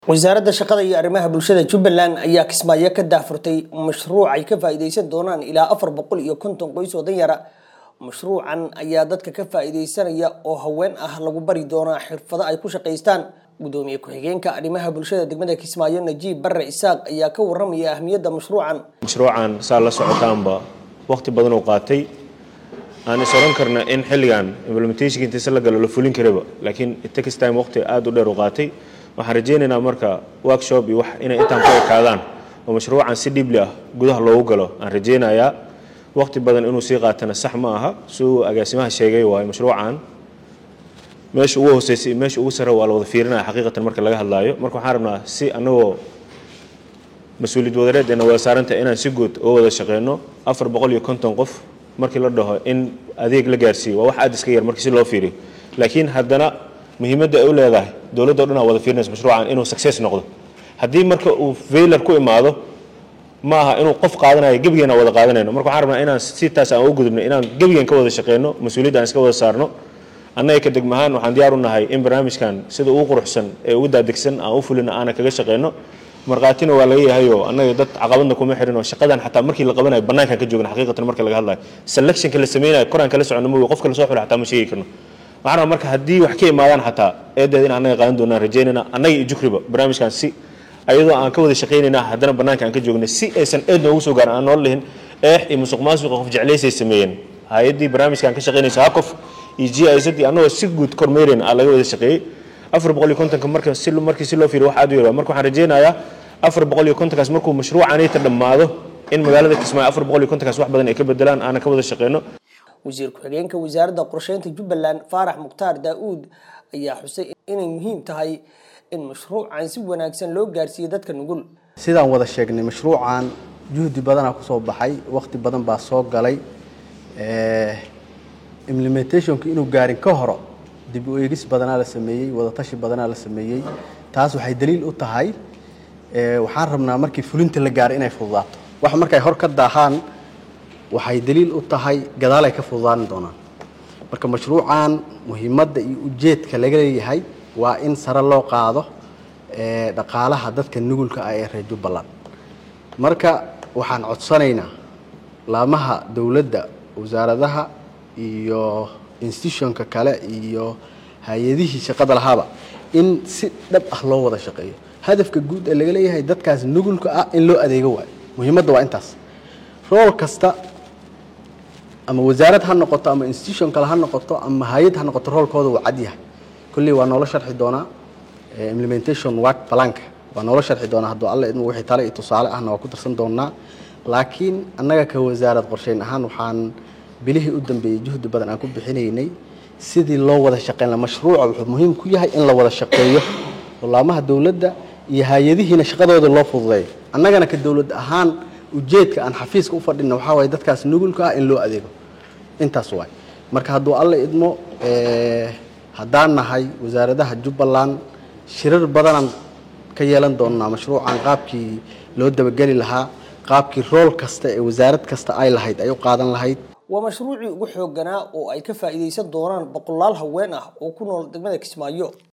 wasaaradda shaqada iyo arrimaha bulshada Jubbaland ayaa kismaayo ka daafurtay mashruuc ay ka faa'iideysan doonaan ilaa 450 qoys oo danyar ah. Mashruucan ayaa dadka ka faa'iideysanaya oo haween ah lagu bari doonaa xirfado ay ku shaqeystaan. Gudoomiye ku-xigeenka arrimaha bulshada degmada Kismaayo Najiib Barre Isaaq ayaa ka warramaya ahmiyadda mashruucan saa la socotaanba waqti badan oo qaatay aan isooran karna in xilligan implementation inta la galo la fulin karaba laakiin it takes time waqti aad u dheer oo qaatay. waxaan rajeynaynaa marka workshop iyo wax inay intaan ku ekaadaan oo mashruucan si deeply ah gudaha loogu galo aan rajeynayaa waqti badan inuu sii qaatana sax ma aha soo agaasimaha sheegay waa mashruucan meesha ugu hooseysay meesha ugu sare waa la wada fiirinaa xaqiiqatan marka laga hadlaayo marka waxaan rabnaa si anagoo mas'uuliyad wadareedna waa saaranta inaan si guud oo wada shaqeyno 450 qof markii la dhaho in adeeg la gaarsiiyo waa wax aad iska yar markii si loo fiiriyo laakiin haddana muhiimadda ay u leedahay dawladda dhan wada fiirinayso mashruucan inuu success noqdo haddii marka uu failure ku imaado ma aha inuu qof qaadanayo gabigeena wada qaadanayno marka waxaan rabnaa inaan si taas aan u gudubno inaan gabigeen ka wada shaqeyno mas'uuliyadda aan iska wada saarno annaga ka degmahaan waxaan diyaar u nahay in barnaamijkan sida ugu quruxsan ee ugu daadegsan aan u fulino aan kaga shaqeyno marqaatina waa laga yahay oo annaga dad caqabadna kuma xirin oo shaqadan xataa markii la qabanayo banaanka ka joogna xaqiiqatan marka laga hadlayo selection la sameeyo koraan kala socono ma qofka la soo xulay xataa ma sheegi karno waxaan marka haddii wax ka imaadaan xataa eedeed in annaga qaadan doonaan rajeynayna annaga iyo jukriba barnaamijkan si ayadoo aan ka wada shaqeynayna haddana banaanka aan ka joogno si aysan eed noogu soo gaarin aan nool lehin iyo musuqmaasuqa qof jecleysay sameeyeen hay'adii barnaamijkan ka shaqeynaysa qof GIZ anoo si guud kormeereen laga wada shaqeeyay 450 markii si loo fiiriyo wax aad u yar marka waxaan rajeynayaa 450 kaas markuu mashruucan ay dhamaado in magaalada Kismaayo 450 kaas wax badan ay ka bedelaan aan ka wada shaqeyno. wasiir ku-xigeenka wasaaradda qorsheynta Jubbaland Faarax Mukhtaar Daawud ayaa xusay inay muhiim tahay in mashruucan si wanaagsan loo gaarsiiyo dadka nugul sidaan wada sheegnay mashruucan juhdi badan ku soo baxay waqti badan baa soo galay implementation-ka inuu gaarin ka hor dib u eegis badan la sameeyay wada tashi badan la sameeyay taas waxay daliil u tahay waxaan rabnaa markii fulinta la gaaro inay fududaato wax markay hor ka daahaan waxay daliil u tahay gadaal ay ka fududaan doonaan marka mashruucan muhiimadda iyo ujeedka laga leeyahay waa in sare loo qaado dhaqaalaha dadka nugulka ah ee reer Jubbaland marka waxaan codsanaynaa laamaha dawladda wasaaradaha iyo institution-ka kale iyo hay'adihii shaqada lahaaba in si dhab ah loo wada shaqeeyo hadafka guud ee laga leeyahay dadkaas nugulka ah in loo adeego waa muhiimadda waa intaas role kasta ama wasaarad ha noqoto ama institution kale ha noqoto ama hay'ad ha noqoto roolkooda waa cad yahay kulli waa nolol sharxi doona implementation work plan waa nolol sharxi doona haddii alla idin wixii tale iyo tusaale ahna waa ku darsan doonaa laakiin annaga ka wasaarad qorsheyn ahaan waxaan bilihii u dambeeyay juhdi badan aan ku bixinaynay sidii loo wada shaqeyn la mashruuca wuxuu muhiim ku yahay in la wada shaqeeyo walaamaha dawladda iyo hay'adihiina shaqadooda loo fududeeyo annagana ka dawlad ahaan ujeedka aan xafiiska u fadhino waxa way dadkaas nugulka ah in loo adeego intaas waay marka hadduu alla idmo haddaan nahay wasaaradaha Jubbaland shirar badan ka yeelan doonaa mashruucan qaabkii loo dabageli lahaa qaabkii role kasta ee wasaarad kasta ay lahayd ay u qaadan lahayd waa mashruucii ugu xoogganaa oo ay ka faa'iideysan doonaan boqolaal haween ah oo ku nool degmada Kismaayo.